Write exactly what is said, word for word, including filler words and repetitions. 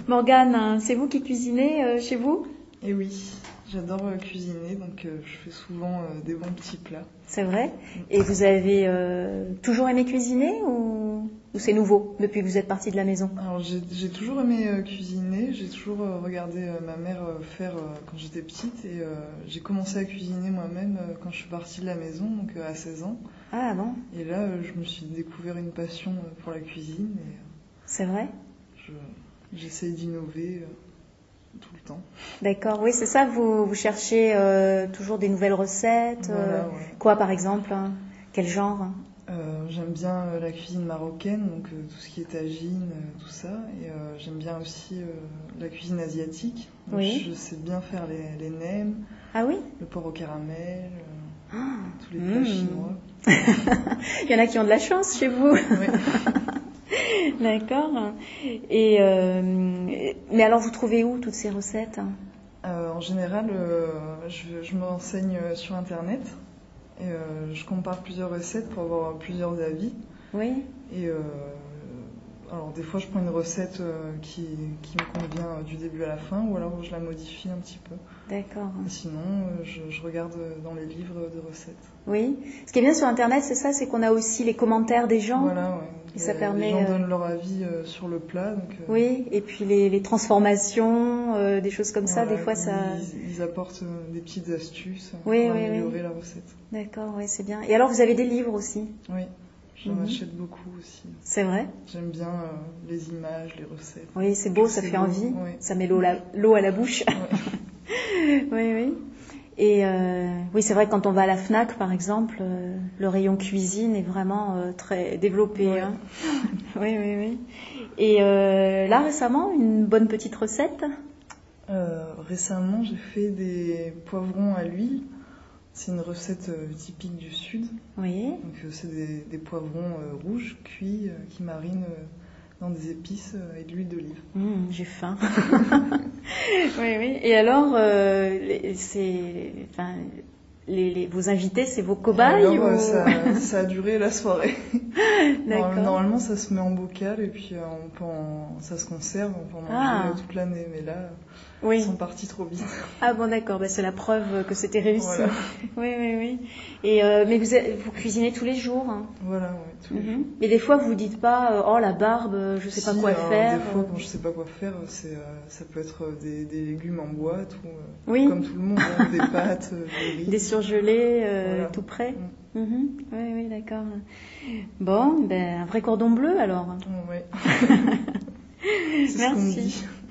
Morgane, hein, c'est vous qui cuisinez euh, chez vous? Et oui, j'adore euh, cuisiner, donc euh, je fais souvent euh, des bons petits plats. C'est vrai? Et vous avez euh, toujours aimé cuisiner ou, ou c'est nouveau depuis que vous êtes partie de la maison? Alors j'ai, j'ai toujours aimé euh, cuisiner, j'ai toujours euh, regardé euh, ma mère euh, faire euh, quand j'étais petite et euh, j'ai commencé à cuisiner moi-même euh, quand je suis partie de la maison, donc euh, à seize ans. Ah bon? Et là, euh, je me suis découvert une passion euh, pour la cuisine et euh, C'est vrai? je, j'essaie d'innover euh, tout le temps. D'accord, oui, c'est ça, vous, vous cherchez euh, toujours des nouvelles recettes. Voilà, euh, ouais. Quoi par exemple? Hein? Quel genre? Hein? Euh, j'aime bien euh, la cuisine marocaine, donc euh, tout ce qui est tagine, euh, tout ça. Et euh, j'aime bien aussi euh, la cuisine asiatique. Donc, Oui. je sais bien faire les, les nems, Ah oui? le porc au caramel, euh, Ah, tous les plats mmh. chinois. Il y en a qui ont de la chance chez vous. Oui. D'accord. Et euh, mais alors vous trouvez où toutes ces recettes? Euh, en général, euh, je, je me renseigne sur Internet et euh, je compare plusieurs recettes pour avoir plusieurs avis. Oui. Et euh, alors des fois, je prends une recette euh, qui, qui me convient euh, du début à la fin, ou alors je la modifie un petit peu. D'accord. Et sinon, euh, je, je regarde dans les livres de recettes. Oui. Ce qui est bien sur Internet, c'est ça, c'est qu'on a aussi les commentaires des gens. Voilà, ouais. Et ça les, permet. les gens euh, donnent leur avis euh, sur le plat. Donc, euh, Oui. Et puis les, les transformations, euh, des choses comme ça, voilà, des fois ça. Ils, ils apportent euh, des petites astuces euh, Oui, pour oui, améliorer oui. la recette. D'accord, oui, c'est bien. Et alors vous avez des livres aussi? Oui, j'en Mhm. achète beaucoup aussi. C'est vrai? J'aime bien euh, les images, les recettes. Oui, c'est beau, ça C'est fait beau, envie. ouais. Ça met l'eau, la- l'eau à la bouche. Ouais. Oui, oui. Et euh, oui, c'est vrai que quand on va à la Fnac, par exemple, euh, le rayon cuisine est vraiment euh, très développé. Ouais. Hein. Oui, oui, oui. Et euh, là, récemment, une bonne petite recette? Euh, récemment, j'ai fait des poivrons à l'huile. C'est une recette euh, typique du Sud. Oui. Donc, euh, c'est des, des poivrons euh, rouges cuits euh, qui marinent euh, dans des épices euh, et de l'huile d'olive. Mmh, j'ai faim. Oui, oui. Et alors, euh, les, c'est, enfin, les, les, vos invités, c'est vos cobayes Alors, ou... euh, ça, ça a duré la soirée. D'accord. Normalement, ça se met en bocal et puis euh, on peut en- ça se conserve, on peut en manger Ah. euh, toute l'année. Mais là, Oui. ils sont partis trop vite. Ah bon, d'accord, bah, c'est la preuve que c'était réussi. Voilà. Oui, oui, oui. Et euh, mais vous, êtes- vous cuisinez tous les jours, hein? Voilà, ouais, tous les Mhm. jours. Mais des fois, vous dites pas, euh, oh la barbe, euh, je sais pas Si, quoi alors, faire. des fois, euh. quand je sais pas quoi faire, c'est, euh, ça peut être euh, des, des légumes en boîte ou euh, Oui. comme tout le monde, hein, des pâtes, euh, des riz. Des surgelés, euh, Voilà. tout prêt. Mm. Mhm. Oui, oui, d'accord. Bon, ben un vrai cordon bleu alors. Ouais. C'est ce qu'on me Merci. dit.